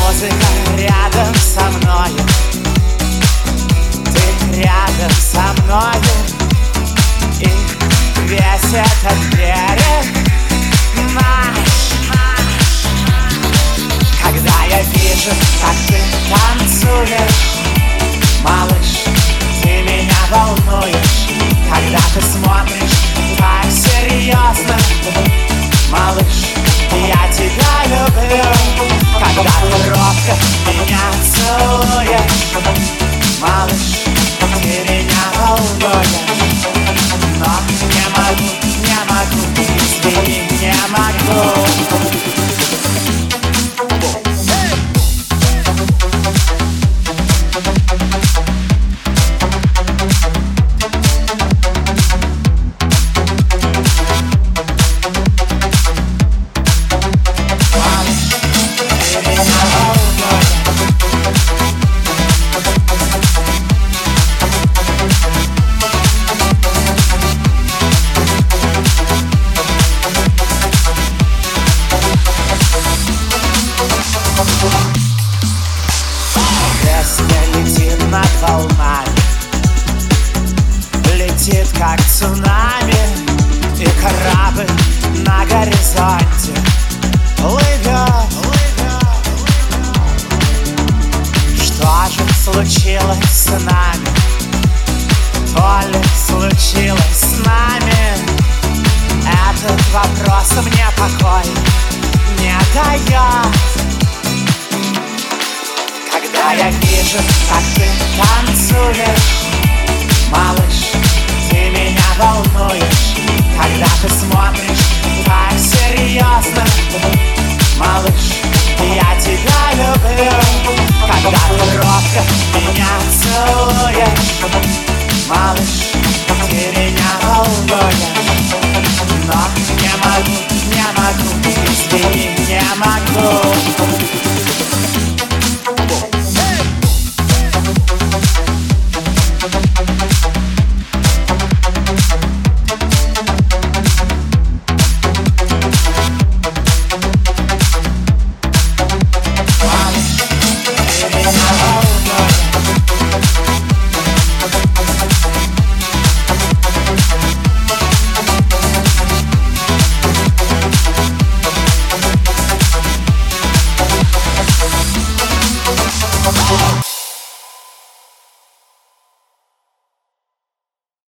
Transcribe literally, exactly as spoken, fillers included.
Музыка рядом со мною, ты рядом со мною, и весь этот берег наш. Когда я вижу, как ты танцуешь, малыш, ты меня волнуешь. Когда ты смотришь так серьезно, малыш, я тебя люблю. Когда ты робко меня целуешь, малыш, ты меня волнуешь. Но не могу, не могу, извини, не могу. Песня летит над волнами, летит как цунами, и корабль на горизонте плывет. Что же случилось с нами? То ли случилось с нами? Этот вопрос мне покой не дает. Когда я вижу, как ты танцуешь, малыш, ты меня волнуешь. Когда ты смотришь